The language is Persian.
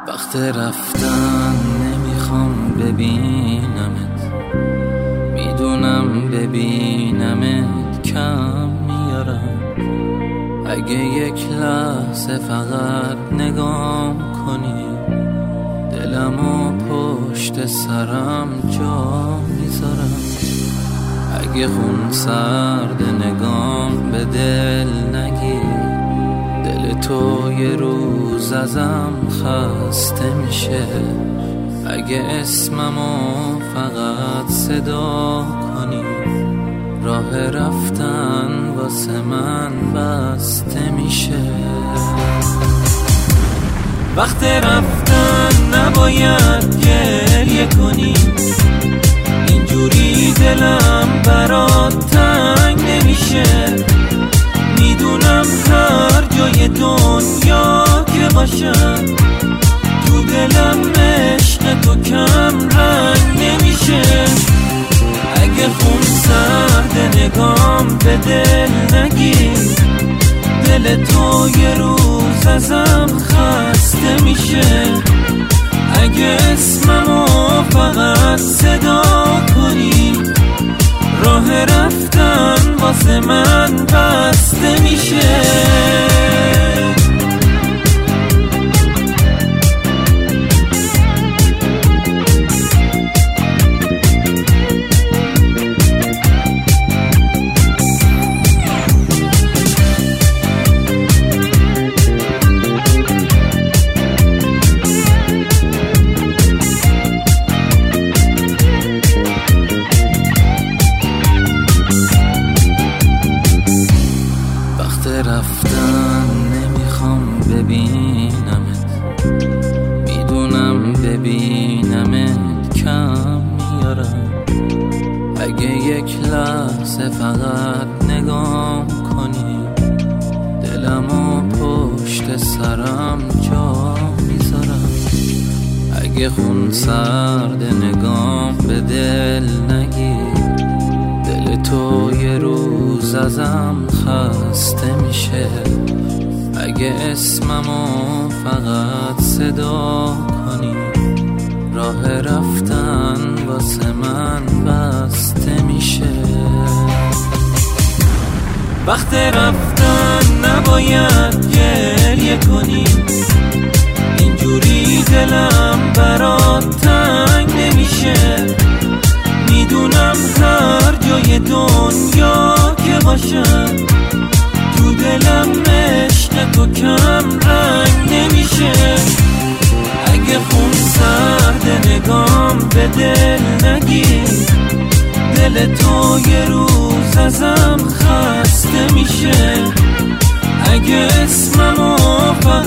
وقت رفتن نمیخوام ببینمت، میدونم ببینمت کم میارم. اگه یک لحظه فقط نگام کنی، دلمو پشت سرم جا میذارم. اگه خون سرد نگام به دل نگیر، دل تو یه روز ازم خسته میشه. اگه اسممو فقط صدا کنی، راه رفتن واسه من بسته میشه. وقت رفتن نباید گریه کنی، اینجوری دلم برات تنگ نمیشه. میدونم هر جای دنیا که باشم، تو دلم عشق تو کم رنگ نمیشه. اگه خون سرد نگام به دل نگیر، دل تو یه روز ازم خسته میشه. اگه اسممو فقط صدا کنی، راه رفتن واسه من بسته میشه. رفتن نمیخوام ببینمت، میدونم ببینمت کم میارم. اگه یک لحظه فقط نگام کنی، دلمو پشت سرم جا میذارم. اگه خون سرد نگام به دل نگیر، دل تو یه روز ازم خسته میشه. اگه اسممو فقط صدا کنی، راه رفتن واسه من بسته میشه. وقت رفتن نباید گریه کنی، اینجوری دلم برات تنگ نمیشه. میدونم هر جای دنیا که باشم، تو دلم عشق تو کم رنگ نمیشه. اگه خون سرد نگام به دل نگیر، دل تو یه روز ازم خسته میشه. اگه اسممو